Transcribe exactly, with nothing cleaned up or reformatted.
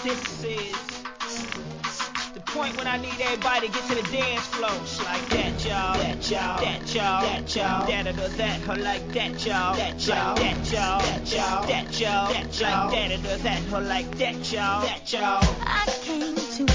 This is the point when I need everybody to get to the dance floor. It's like that, y'all. That, y'all. That, y'all. That, y'all. That, or that, or like that, y'all. That, y'all. That, y'all. That, y'all. That, y'all. That, y'all. Like that, or that, or like that, y'all. That, y'all. I came to